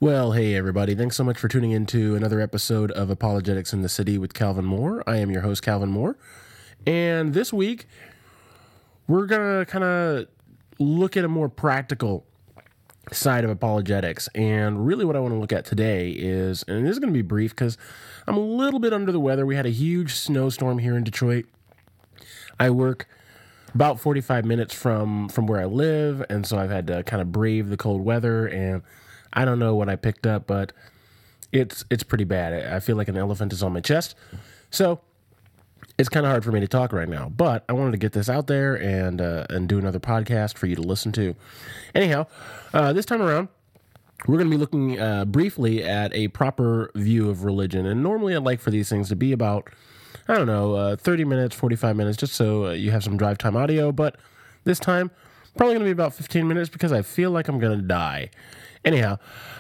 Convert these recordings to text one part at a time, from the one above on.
Well, hey everybody, thanks so much for tuning in to another episode of Apologetics in the City with Calvin Moore. I am your host, Calvin Moore, and this week we're going to kind of look at a more practical side of apologetics. And really what I want to look at today is, and this is going to be brief because I'm a little bit under the weather. We had a huge snowstorm here in Detroit. I work about 45 minutes from where I live, and so I've had to kind of brave the cold weather, and I don't know what I picked up, but it's pretty bad. I feel like an elephant is on my chest. So it's kind of hard for me to talk right now, but I wanted to get this out there and do another podcast for you to listen to. Anyhow, this time around, we're going to be looking briefly at a proper view of religion. And normally I'd like for these things to be about, 30 minutes, 45 minutes, just so you have some drive time audio. But this time, probably going to be about 15 minutes because I feel like I'm going to die. Anyhow,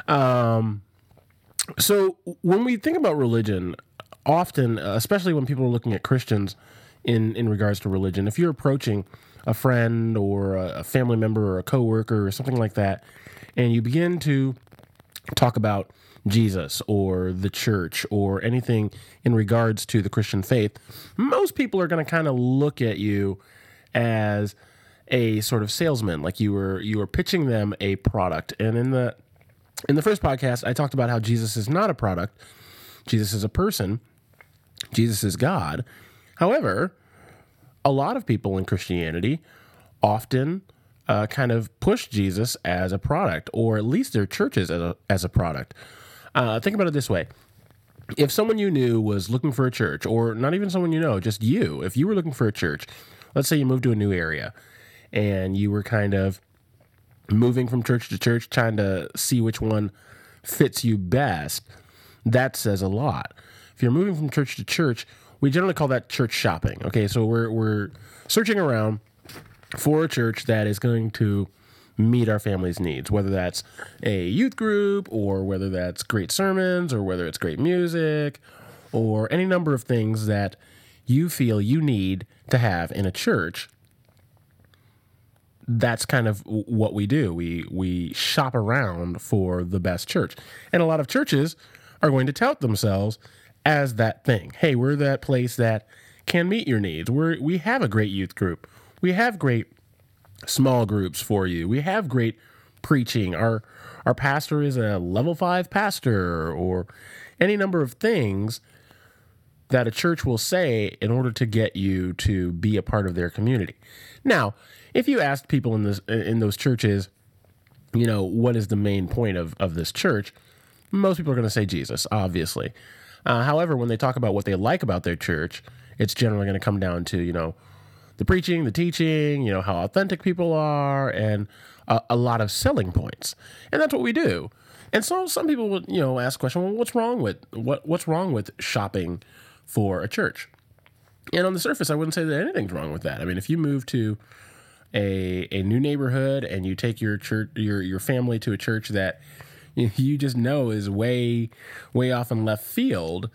so when we think about religion, often, especially when people are looking at Christians in regards to religion, if you're approaching a friend or a family member or a coworker or something like that, and you begin to talk about Jesus or the church or anything in regards to the Christian faith, most people are going to kind of look at you as a sort of salesman, like you were pitching them a product. And in the first podcast, I talked about how Jesus is not a product. Jesus is a person. Jesus is God. However, a lot of people in Christianity often kind of push Jesus as a product, or at least their churches as a product. Think about it this way. If someone you knew was looking for a church, or not even someone you know, just you, if you were looking for a church, let's say you moved to a new area, and you were kind of moving from church to church, trying to see which one fits you best, that says a lot. If you're moving from church to church, we generally call that church shopping. Okay, so we're searching around for a church that is going to meet our family's needs, whether that's a youth group, or whether that's great sermons, or whether it's great music, or any number of things that you feel you need to have in a church. That's kind of what we do. We shop around for the best church. And a lot of churches are going to tout themselves as that thing. Hey, we're that place that can meet your needs. We have a great youth group. We have great small groups for you. We have great preaching. Our pastor is a level 5 pastor, or any number of things that a church will say in order to get you to be a part of their community. Now, if you asked people in those churches, what is the main point of this church, most people are going to say Jesus, obviously. However, when they talk about what they like about their church, it's generally going to come down to, the preaching, the teaching, how authentic people are, and a lot of selling points. And that's what we do. And so some people would, ask the question, well, what's wrong with shopping for a church? And on the surface, I wouldn't say that anything's wrong with that. I mean, if you move to a new neighborhood and you take your church, your family to a church that you just know is way off in left field,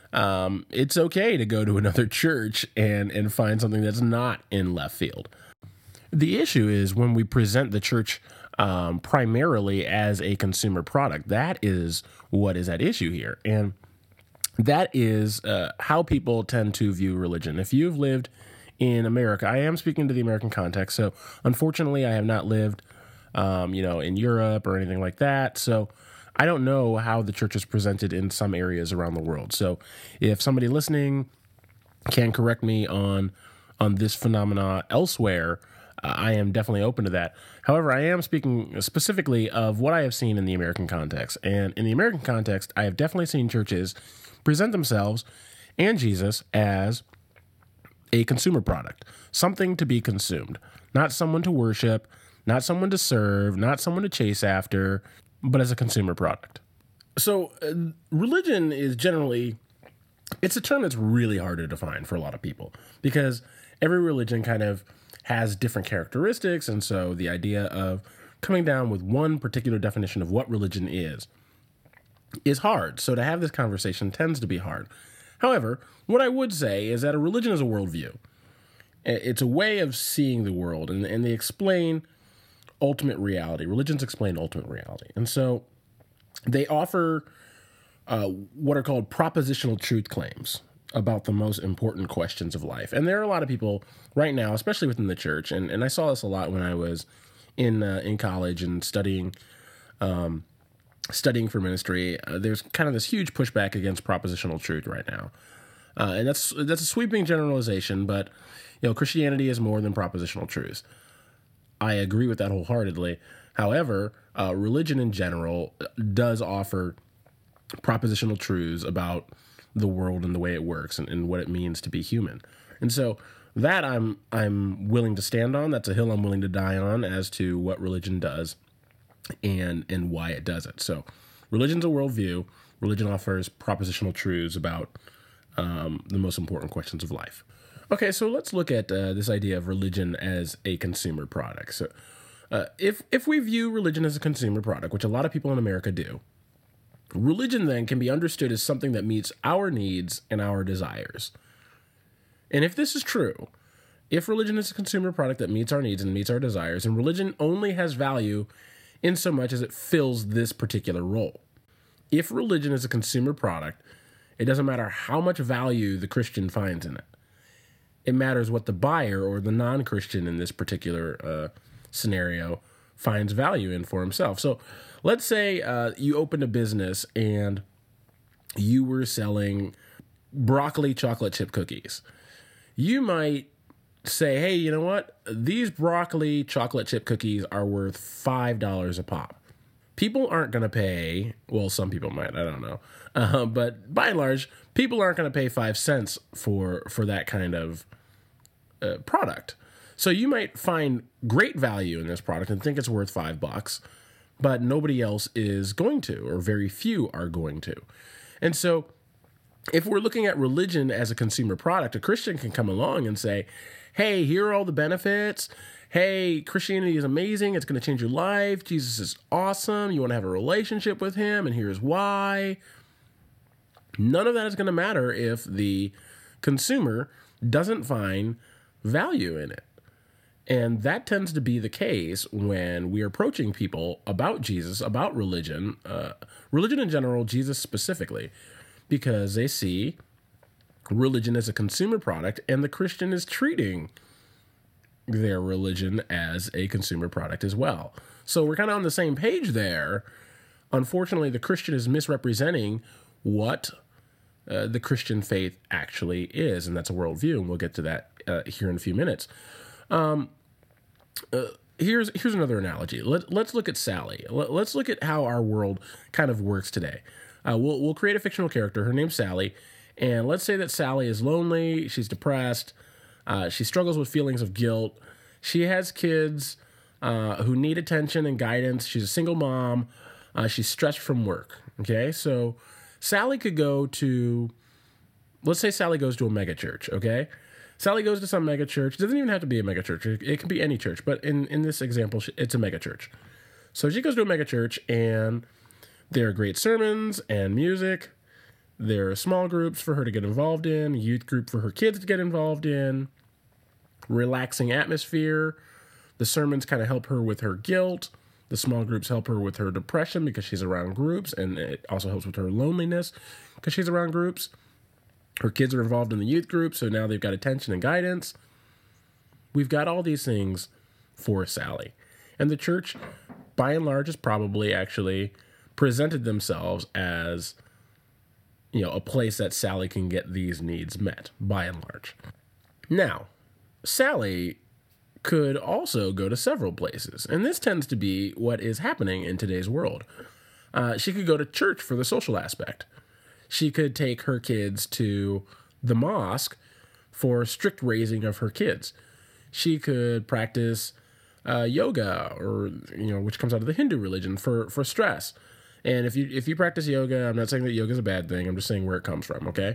it's okay to go to another church and find something that's not in left field. The issue is when we present the church primarily as a consumer product. That is what is at issue here. And that is how people tend to view religion. If you've lived in America, I am speaking to the American context, so unfortunately I have not lived in Europe or anything like that. So I don't know how the church is presented in some areas around the world. So if somebody listening can correct me on this phenomena elsewhere, I am definitely open to that. However, I am speaking specifically of what I have seen in the American context. And in the American context, I have definitely seen churches present themselves and Jesus as a consumer product, something to be consumed, not someone to worship, not someone to serve, not someone to chase after, but as a consumer product. So religion is generally, it's a term that's really hard to define for a lot of people because every religion kind of has different characteristics. And so the idea of coming down with one particular definition of what religion is hard. So to have this conversation tends to be hard. However, what I would say is that a religion is a worldview. It's a way of seeing the world, and they explain ultimate reality. Religions explain ultimate reality. And so they offer what are called propositional truth claims about the most important questions of life. And there are a lot of people right now, especially within the church, and I saw this a lot when I was in college and studying for ministry. There's kind of this huge pushback against propositional truth right now. And that's a sweeping generalization, but Christianity is more than propositional truths. I agree with that wholeheartedly. However, religion in general does offer propositional truths about the world and the way it works and what it means to be human. And so that I'm willing to stand on. That's a hill I'm willing to die on as to what religion does and why it does it. So religion's a worldview. Religion offers propositional truths about the most important questions of life. Okay, so let's look at this idea of religion as a consumer product. So if we view religion as a consumer product, which a lot of people in America do, religion then can be understood as something that meets our needs and our desires. And if this is true, if religion is a consumer product that meets our needs and meets our desires, and religion only has value in so much as it fills this particular role. If religion is a consumer product, it doesn't matter how much value the Christian finds in it. It matters what the buyer or the non-Christian in this particular scenario finds value in for himself. So let's say you opened a business and you were selling broccoli chocolate chip cookies. You might say, hey, you know what? These broccoli chocolate chip cookies are worth $5 a pop. People aren't going to pay, well, some people might, I don't know. But by and large, people aren't going to pay 5 cents for that kind of product. So you might find great value in this product and think it's worth $5, but nobody else is going to, or very few are going to. And so if we're looking at religion as a consumer product, a Christian can come along and say, hey, here are all the benefits. Hey, Christianity is amazing. It's going to change your life. Jesus is awesome. You want to have a relationship with him, and here's why. None of that is going to matter if the consumer doesn't find value in it. And that tends to be the case when we're approaching people about Jesus, about religion, religion in general, Jesus specifically, because they see religion as a consumer product, and the Christian is treating their religion as a consumer product as well. So we're kind of on the same page there. Unfortunately, the Christian is misrepresenting what the Christian faith actually is, and that's a worldview, and we'll get to that here in a few minutes. Here's another analogy. Let's look at Sally. Let's look at how our world kind of works today. We'll create a fictional character. Her name's Sally, and let's say that Sally is lonely. She's depressed. She struggles with feelings of guilt. She has kids who need attention and guidance. She's a single mom. She's stressed from work. Okay, so Sally could go to, let's say Sally goes to a mega church. Okay, Sally goes to some mega church. It doesn't even have to be a mega church. It can be any church, but in this example, it's a mega church. So she goes to a mega church, and there are great sermons and music. There are small groups for her to get involved in, youth group for her kids to get involved in, relaxing atmosphere. The sermons kind of help her with her guilt. The small groups help her with her depression because she's around groups, and it also helps with her loneliness because she's around groups. Her kids are involved in the youth group, so now they've got attention and guidance. We've got all these things for Sally. And the church, by and large, has probably actually presented themselves as, a place that Sally can get these needs met, by and large. Now, Sally could also go to several places, and this tends to be what is happening in today's world. She could go to church for the social aspect. She could take her kids to the mosque for strict raising of her kids. She could practice yoga, or which comes out of the Hindu religion, for stress. And if you practice yoga, I'm not saying that yoga is a bad thing. I'm just saying where it comes from. Okay.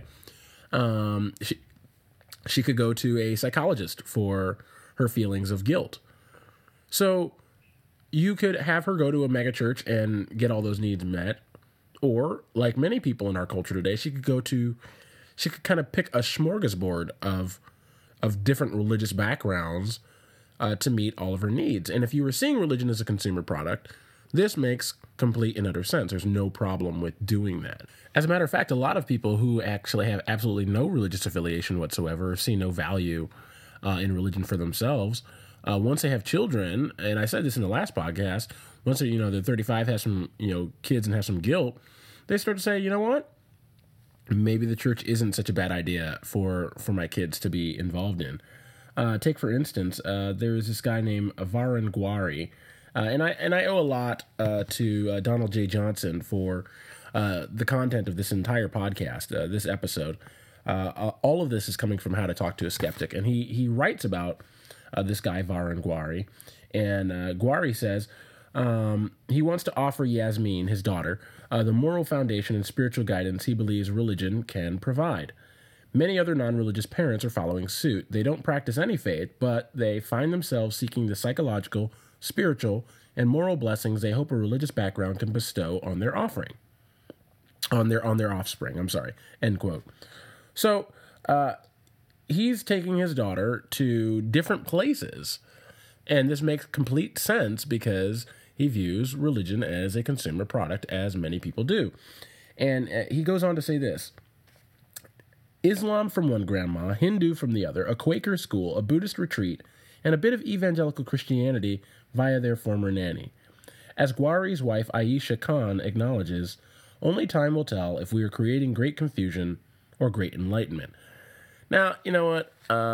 She could go to a psychologist for her feelings of guilt. So you could have her go to a mega church and get all those needs met. Or, like many people in our culture today, she could kind of pick a smorgasbord of different religious backgrounds to meet all of her needs. And if you were seeing religion as a consumer product, This makes complete and utter sense. There's no problem with doing that. As a matter of fact, a lot of people who actually have absolutely no religious affiliation whatsoever, see no value in religion for themselves, once they have children, and I said this in the last podcast, once they're 35, have some kids and have some guilt, they start to say, you know what? Maybe the church isn't such a bad idea for my kids to be involved in. Take for instance, there is this guy named Varun Gwari, and I owe a lot to Donald J. Johnson for the content of this entire podcast, this episode. All of this is coming from How to Talk to a Skeptic, and he writes about this guy Varun Gwari, and Gwari says he wants to offer Yasmin, his daughter, the moral foundation and spiritual guidance he believes religion can provide. Many other non-religious parents are following suit. They don't practice any faith, but they find themselves seeking the psychological, spiritual, and moral blessings they hope a religious background can bestow on their offering. On their offspring, end quote. So, he's taking his daughter to different places, and this makes complete sense because he views religion as a consumer product, as many people do. And he goes on to say this: Islam from one grandma, Hindu from the other, a Quaker school, a Buddhist retreat, and a bit of evangelical Christianity via their former nanny. As Gwari's wife Aisha Khan acknowledges, only time will tell if we are creating great confusion or great enlightenment. Now, you know what?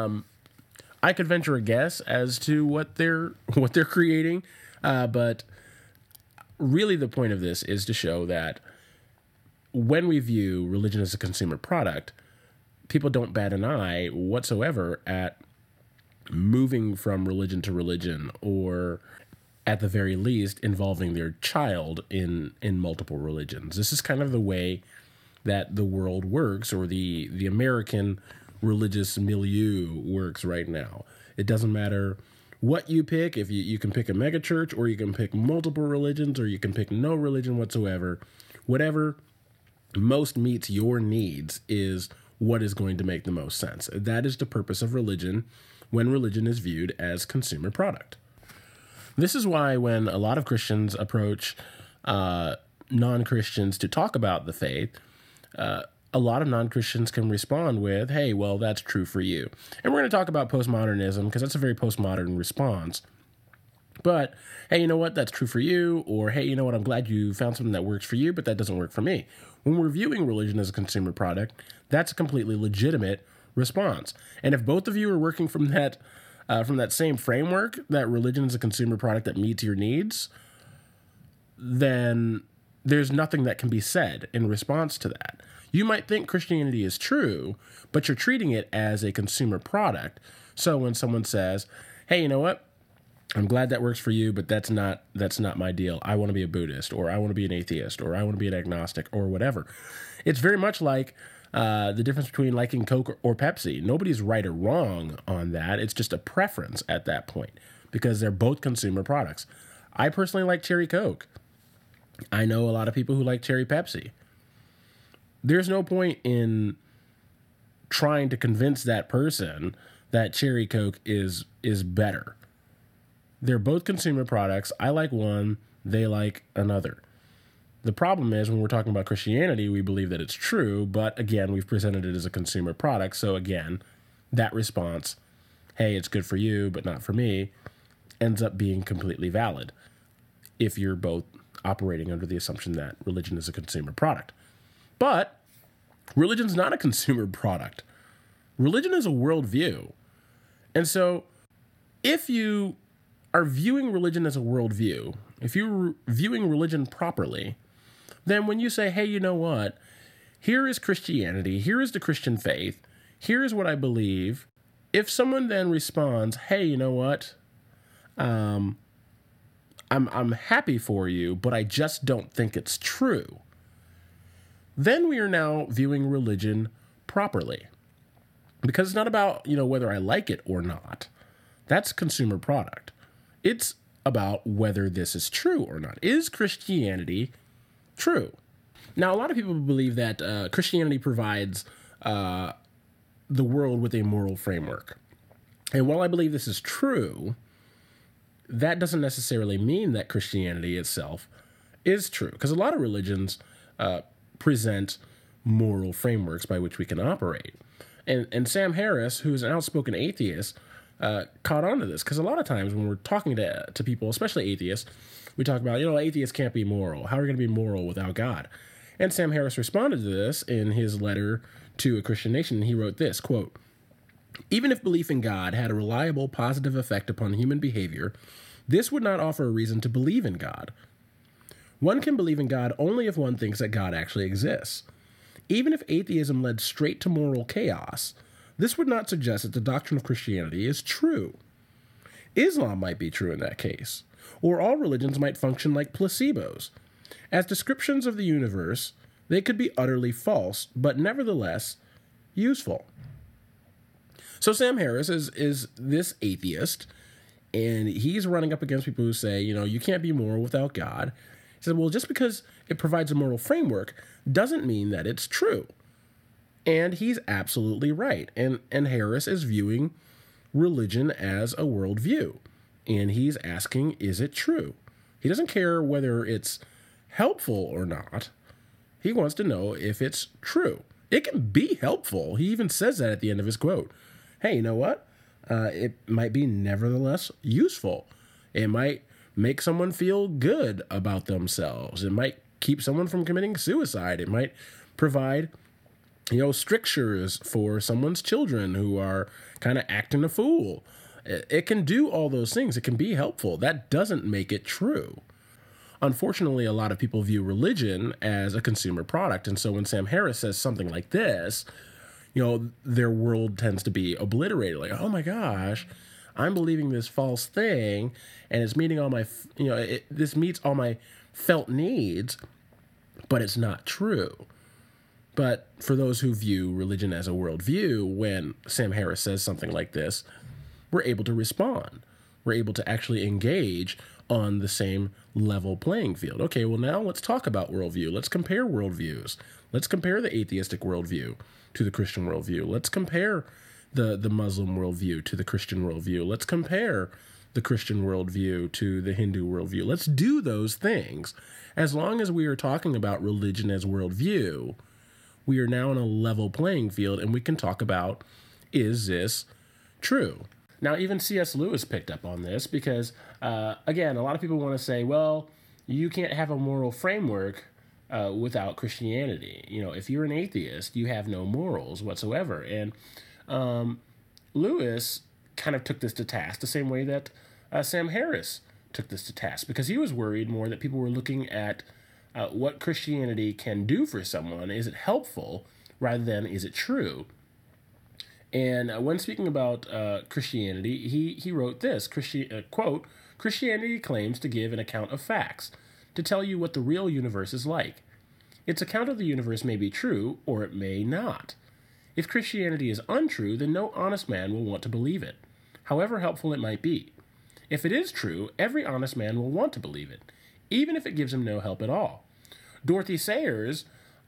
I could venture a guess as to what they're creating, but really the point of this is to show that when we view religion as a consumer product, people don't bat an eye whatsoever at moving from religion to religion, or at the very least involving their child in multiple religions. This is kind of the way that the world works, or the American religious milieu works right now. It doesn't matter what you pick. If you can pick a megachurch, or you can pick multiple religions, or you can pick no religion whatsoever. Whatever most meets your needs is what is going to make the most sense. That is the purpose of religion when religion is viewed as consumer product. This is why when a lot of Christians approach non-Christians to talk about the faith, a lot of non-Christians can respond with, hey, well, that's true for you. And we're going to talk about postmodernism because that's a very postmodern response. But, hey, you know what? That's true for you. Or, hey, you know what? I'm glad you found something that works for you, but that doesn't work for me. When we're viewing religion as a consumer product, that's a completely legitimate response. And if both of you are working from that same framework, that religion is a consumer product that meets your needs, then there's nothing that can be said in response to that. You might think Christianity is true, but you're treating it as a consumer product. So when someone says, hey, you know what? I'm glad that works for you, but that's not my deal. I want to be a Buddhist, or I want to be an atheist, or I want to be an agnostic, or whatever. It's very much like the difference between liking Coke or Pepsi. Nobody's right or wrong on that. It's just a preference at that point because they're both consumer products. I personally like Cherry Coke. I know a lot of people who like Cherry Pepsi. There's no point in trying to convince that person that Cherry Coke is better. They're both consumer products. I like one, they like another. The problem is when we're talking about Christianity, we believe that it's true, but again, we've presented it as a consumer product. So again, that response, hey, it's good for you, but not for me, ends up being completely valid if you're both operating under the assumption that religion is a consumer product. But religion's not a consumer product. Religion is a worldview. And so if you are viewing religion as a worldview, if you're viewing religion properly, then when you say, hey, you know what? Here is Christianity. Here is the Christian faith. Here is what I believe. If someone then responds, hey, you know what? I'm happy for you, but I just don't think it's true. Then we are now viewing religion properly. Because it's not about, whether I like it or not. That's consumer product. It's about whether this is true or not. Is Christianity true? Now, a lot of people believe that Christianity provides the world with a moral framework. And while I believe this is true, that doesn't necessarily mean that Christianity itself is true, because a lot of religions present moral frameworks by which we can operate. And Sam Harris, who is an outspoken atheist, caught on to this, because a lot of times when we're talking to people, especially atheists, we talk about, atheists can't be moral. How are we going to be moral without God? And Sam Harris responded to this in his letter to A Christian Nation. He wrote this, quote, "Even if belief in God had a reliable positive effect upon human behavior, this would not offer a reason to believe in God. One can believe in God only if one thinks that God actually exists. Even if atheism led straight to moral chaos, this would not suggest that the doctrine of Christianity is true. Islam might be true in that case, or all religions might function like placebos. As descriptions of the universe, they could be utterly false, but nevertheless useful." So Sam Harris is this atheist, and he's running up against people who say, you can't be moral without God. He said, well, just because it provides a moral framework doesn't mean that it's true. And he's absolutely right. And Harris is viewing religion as a worldview. And he's asking, is it true? He doesn't care whether it's helpful or not. He wants to know if it's true. It can be helpful. He even says that at the end of his quote. Hey, you know what? It might be nevertheless useful. It might make someone feel good about themselves. It might keep someone from committing suicide. It might provide, strictures for someone's children who are kind of acting a fool. It can do all those things. It can be helpful. That doesn't make it true. Unfortunately, a lot of people view religion as a consumer product. And so when Sam Harris says something like this, their world tends to be obliterated. Like, oh my gosh, I'm believing this false thing, and it's meeting all my, this meets all my felt needs, but it's not true. But for those who view religion as a worldview, when Sam Harris says something like this, we're able to respond. We're able to actually engage on the same level playing field. Okay, well now let's talk about worldview. Let's compare worldviews. Let's compare the atheistic worldview to the Christian worldview. Let's compare the Muslim worldview to the Christian worldview. Let's compare the Christian worldview to the Hindu worldview. Let's do those things. As long as we are talking about religion as worldview, we are now on a level playing field, and we can talk about, is this true? Now, even C.S. Lewis picked up on this because, again, a lot of people want to say, well, you can't have a moral framework without Christianity. If you're an atheist, you have no morals whatsoever. And Lewis kind of took this to task the same way that Sam Harris took this to task, because he was worried more that people were looking at what Christianity can do for someone. Is it helpful rather than is it true? And when speaking about Christianity, he wrote this, quote, "Christianity claims to give an account of facts, to tell you what the real universe is like. Its account of the universe may be true, or it may not. If Christianity is untrue, then no honest man will want to believe it, however helpful it might be. If it is true, every honest man will want to believe it, even if it gives him no help at all." Dorothy Sayers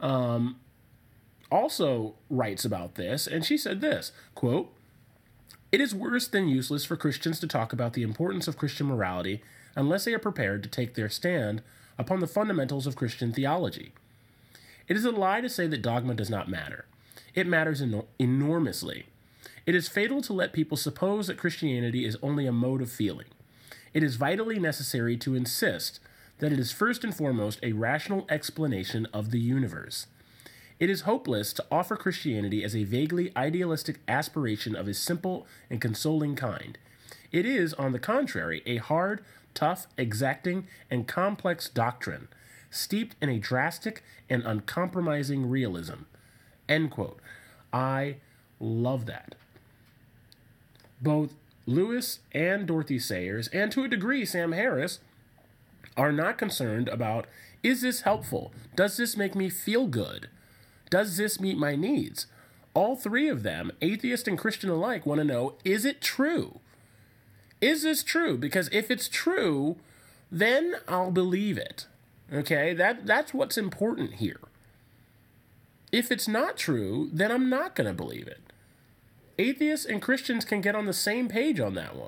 also writes about this, and she said this, quote, "It is worse than useless for Christians to talk about the importance of Christian morality unless they are prepared to take their stand upon the fundamentals of Christian theology. It is a lie to say that dogma does not matter. It matters enormously. It is fatal to let people suppose that Christianity is only a mode of feeling. It is vitally necessary to insist that it is first and foremost a rational explanation of the universe. It is hopeless to offer Christianity as a vaguely idealistic aspiration of a simple and consoling kind. It is, on the contrary, a hard, tough, exacting, and complex doctrine, steeped in a drastic and uncompromising realism." End quote. I love that. Both Lewis and Dorothy Sayers, and to a degree Sam Harris, are not concerned about, is this helpful? Does this make me feel good? Does this meet my needs? All three of them, atheist and Christian alike, want to know, is it true? Is this true? Because if it's true, then I'll believe it. Okay, that's what's important here. If it's not true, then I'm not going to believe it. Atheists and Christians can get on the same page on that one.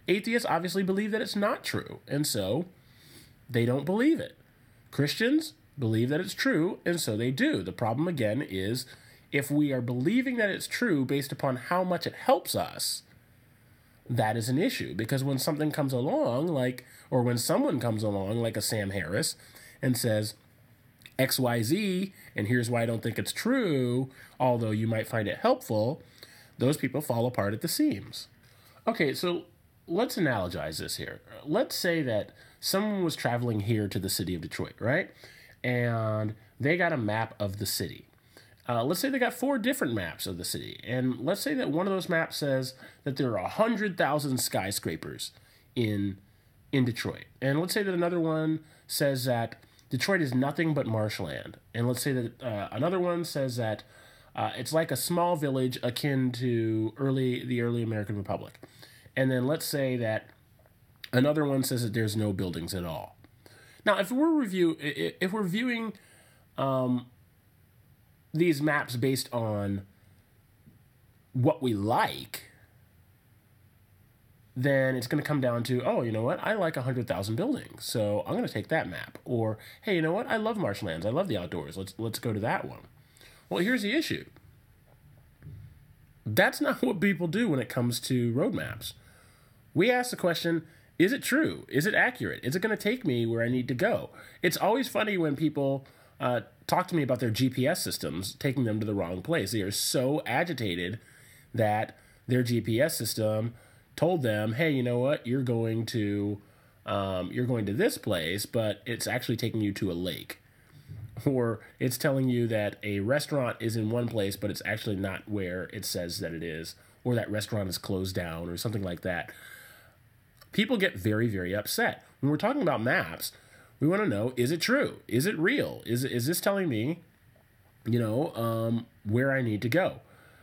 Atheists obviously believe that it's not true, and so they don't believe it. Christians believe that it's true, and so they do. The problem, again, is if we are believing that it's true based upon how much it helps us, that is an issue. Because when something comes along, or when someone comes along, like a Sam Harris, and says XYZ, and here's why I don't think it's true, although you might find it helpful, those people fall apart at the seams. Okay, so let's analogize this here. Let's say that someone was traveling here to the city of Detroit, right? And they got a map of the city. Let's say they got 4 different maps of the city. And let's say that one of those maps says that there are 100,000 skyscrapers in Detroit. And let's say that another one says that Detroit is nothing but marshland. And let's say that another one says that it's like a small village akin to the early American Republic. And then let's say that another one says that there's no buildings at all. Now, if we're viewing these maps based on what we like, then it's going to come down to, oh, you know what? I like 100,000 buildings, so I'm going to take that map. Or, hey, you know what? I love marshlands. I love the outdoors. Let's go to that one. Well, here's the issue. That's not what people do when it comes to roadmaps. We ask the question, is it true? Is it accurate? Is it going to take me where I need to go? It's always funny when people talk to me about their GPS systems taking them to the wrong place. They are so agitated that their GPS system told them, hey, you know what? You're going to this place, but it's actually taking you to a lake. Or it's telling you that a restaurant is in one place, but it's actually not where it says that it is. Or that restaurant is closed down or something like that. People get very, very upset. When we're talking about maps, we want to know, is it true? Is it real? Is this telling me, where I need to go?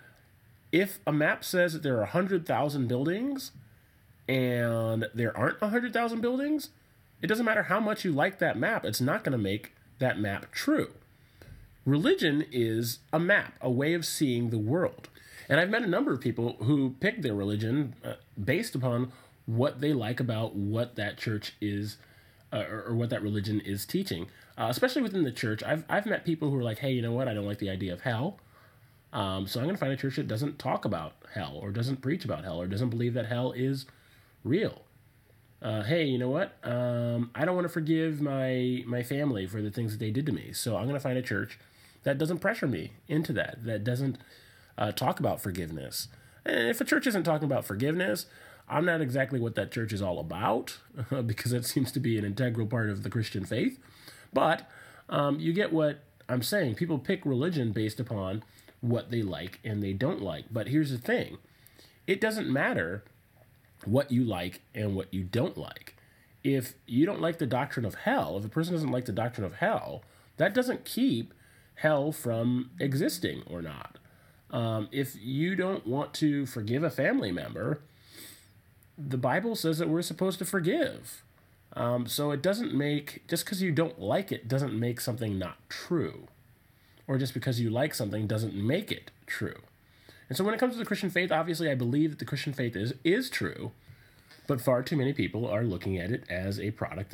If a map says that there are 100,000 buildings and there aren't 100,000 buildings, it doesn't matter how much you like that map. It's not going to make that map true. Religion is a map, a way of seeing the world. And I've met a number of people who pick their religion based upon what they like about what that church is or what that religion is teaching. Especially within the church, I've met people who are like, hey, you know what? I don't like the idea of hell. So I'm going to find a church that doesn't talk about hell or doesn't preach about hell or doesn't believe that hell is real. Hey, you know what? I don't want to forgive my family for the things that they did to me. So I'm going to find a church that doesn't pressure me into that doesn't talk about forgiveness. And if a church isn't talking about forgiveness, I'm not exactly what that church is all about because it seems to be an integral part of the Christian faith. But you get what I'm saying. People pick religion based upon what they like and they don't like. But here's the thing. It doesn't matter what you like and what you don't like. If you don't like the doctrine of hell, if a person doesn't like the doctrine of hell, that doesn't keep hell from existing or not. If you don't want to forgive a family member, the Bible says that we're supposed to forgive. So it doesn't make, just because you don't like it doesn't make something not true. Or just because you like something doesn't make it true. And so when it comes to the Christian faith, obviously I believe that the Christian faith is true, but far too many people are looking at it as a product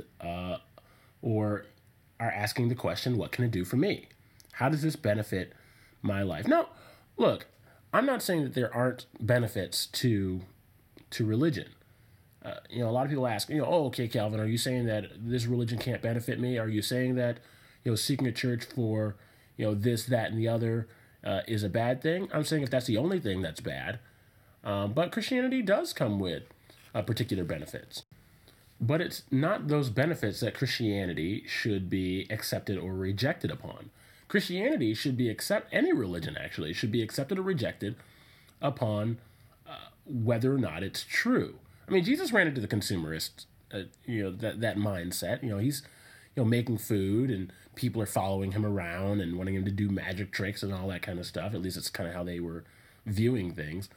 or are asking the question, what can it do for me? How does this benefit my life? Now, look, I'm not saying that there aren't benefits to religion. A lot of people ask, oh, okay, Calvin, are you saying that this religion can't benefit me? Are you saying that, seeking a church for, this, that, and the other is a bad thing? I'm saying if that's the only thing, that's bad. But Christianity does come with particular benefits. But it's not those benefits that Christianity should be accepted or rejected upon. Christianity should be any religion actually should be accepted or rejected upon whether or not it's true. I mean, Jesus ran into the consumerist, that mindset. He's, making food and people are following him around and wanting him to do magic tricks and all that kind of stuff. At least it's kind of how they were viewing things.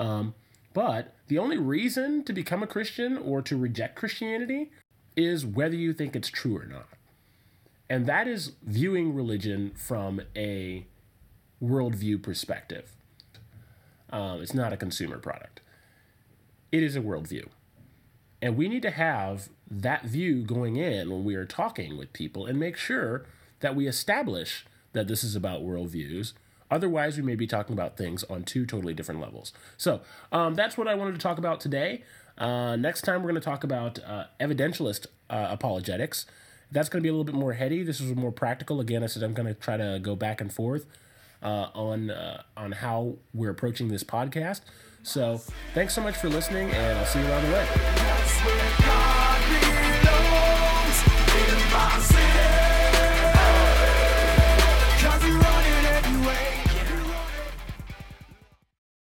But the only reason to become a Christian or to reject Christianity is whether you think it's true or not. And that is viewing religion from a worldview perspective. It's not a consumer product. It is a worldview. And we need to have that view going in when we are talking with people and make sure that we establish that this is about worldviews. Otherwise, we may be talking about things on two totally different levels. So that's what I wanted to talk about today. Next time, we're going to talk about evidentialist apologetics. That's going to be a little bit more heady. This is more practical. Again, I said I'm going to try to go back and forth on how we're approaching this podcast. So thanks so much for listening, and I'll see you around the way.